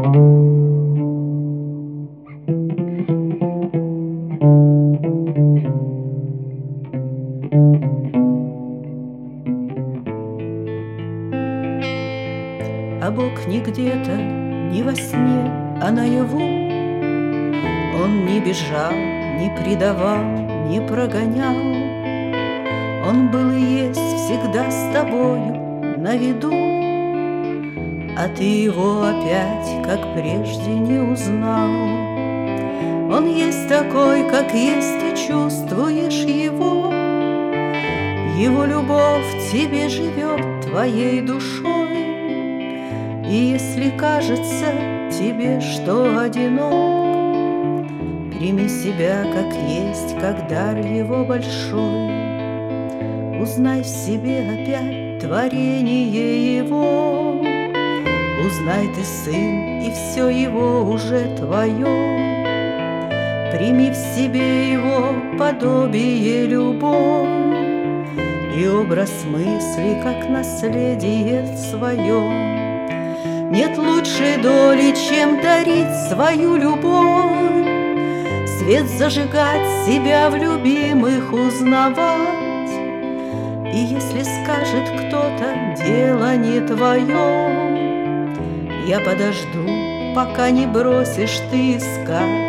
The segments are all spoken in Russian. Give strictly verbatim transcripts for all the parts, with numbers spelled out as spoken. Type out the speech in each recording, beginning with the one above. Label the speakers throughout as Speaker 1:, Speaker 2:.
Speaker 1: А Бог не где-то, не во сне, а наяву. Он не бежал, не предавал, не прогонял. Он был и есть всегда с тобою на виду, а ты его опять, как прежде, не узнал. Он есть такой, как есть, ты чувствуешь его. Его любовь в тебе живет твоей душой. И если кажется тебе, что одинок, прими себя как есть, как дар его большой. Узнай в себе опять творение его. Узнай, ты сын, и все его уже твое. Прими в себе его подобие, любовь и образ мысли, как наследие свое. Нет лучшей доли, чем дарить свою любовь, свет зажигать, себя в любимых узнавать. И если скажет кто-то, дело не твое, я подожду, пока не бросишь ты искать.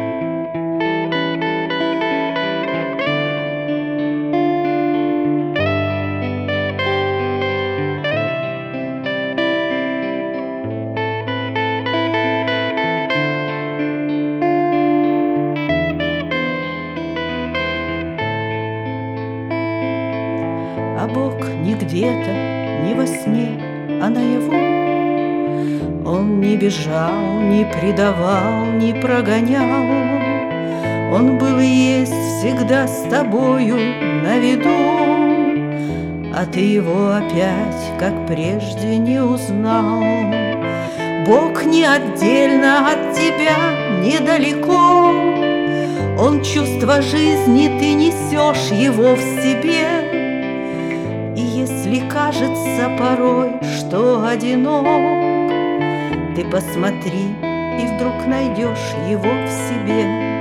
Speaker 1: А Бог не где-то, не во сне, а наяву. Он не бежал, не предавал, не прогонял. Он был и есть всегда с тобою на виду, а ты его опять, как прежде, не узнал. Бог не отдельно от тебя, недалеко. Он чувство жизни, ты несешь его в себе. И если кажется порой, что одинок, ты посмотри, и вдруг найдешь его в себе.